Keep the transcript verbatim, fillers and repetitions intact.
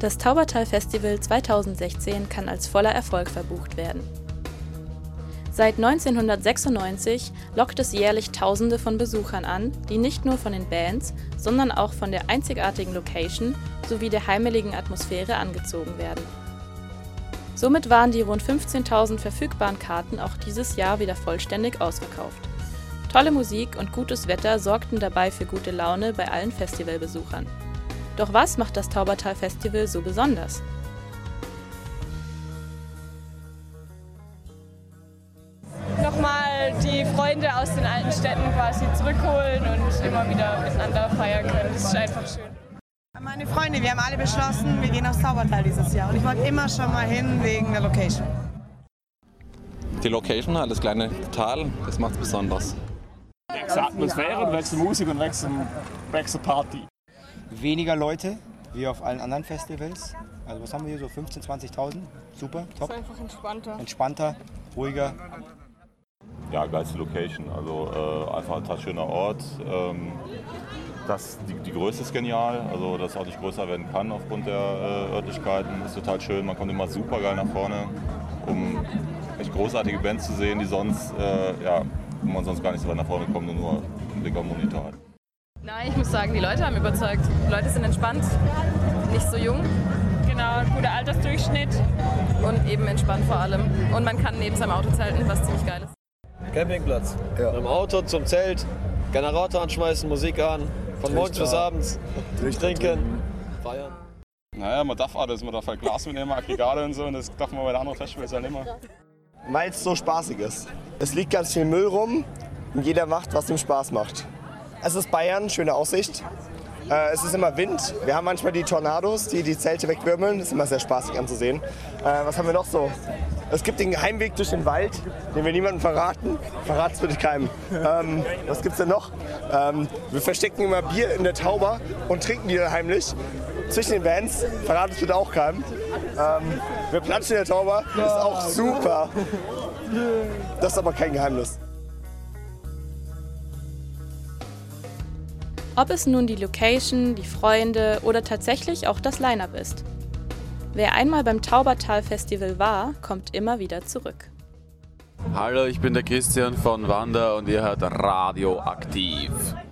Das Taubertal-Festival zweitausendsechzehn kann als voller Erfolg verbucht werden. Seit neunzehnhundertsechsundneunzig lockt es jährlich Tausende von Besuchern an, die nicht nur von den Bands, sondern auch von der einzigartigen Location sowie der heimeligen Atmosphäre angezogen werden. Somit waren die rund fünfzehntausend verfügbaren Karten auch dieses Jahr wieder vollständig ausverkauft. Tolle Musik und gutes Wetter sorgten dabei für gute Laune bei allen Festivalbesuchern. Doch was macht das Taubertal-Festival so besonders? Nochmal die Freunde aus den alten Städten quasi zurückholen und immer wieder miteinander feiern können. Das ist einfach schön. Meine Freunde, wir haben alle beschlossen, wir gehen aufs Taubertal dieses Jahr. Und ich wollte immer schon mal hin wegen der Location. Die Location, halt das kleine Tal, das macht es besonders. Wegen der Atmosphäre, und wegen der Musik und wegen der Party. Weniger Leute, wie auf allen anderen Festivals. Also was haben wir hier, so fünfzehntausend, zwanzigtausend? Super, top. Das ist einfach entspannter. Entspannter, ruhiger. Ja, geilste Location, also äh, einfach ein total schöner Ort. Ähm, das, die, die Größe ist genial, also dass es auch nicht größer werden kann aufgrund der äh, Örtlichkeiten. Ist total schön, man kommt immer super geil nach vorne, um echt großartige Bands zu sehen, die sonst, äh, ja, wo man sonst gar nicht so weit nach vorne kommt und nur einen Blick am Monitor hat. Nein, ich muss sagen, die Leute haben überzeugt. Die Leute sind entspannt, nicht so jung. Genau, guter Altersdurchschnitt. Und eben entspannt vor allem. Und man kann neben seinem Auto zelten, was ziemlich geil ist. Campingplatz. Ja. Im Auto zum Zelt, Generator anschmeißen, Musik an, von morgens bis abends, trinken, feiern. Naja, man darf alles, man darf halt Glas mitnehmen, Aggregate und so, und das darf man bei den anderen Festivals halt immer. Weil es so spaßig ist. Es liegt ganz viel Müll rum und jeder macht, was ihm Spaß macht. Es ist Bayern, schöne Aussicht. Äh, es ist immer Wind. Wir haben manchmal die Tornados, die die Zelte wegwirbeln. Das ist immer sehr spaßig anzusehen. Äh, was haben wir noch so? Es gibt den Heimweg durch den Wald, den wir niemandem verraten. Verrat's bitte keinem. Ähm, was gibt's denn noch? Ähm, wir verstecken immer Bier in der Tauber und trinken die dann heimlich. Zwischen den Bands. Verraten es bitte auch keinem. Ähm, wir platschen in der Tauber. Das ist auch super. Das ist aber kein Geheimnis. Ob es nun die Location, die Freunde oder tatsächlich auch das Line-Up ist. Wer einmal beim Taubertal-Festival war, kommt immer wieder zurück. Hallo, ich bin der Christian von Wander und ihr hört Radio Aktiv.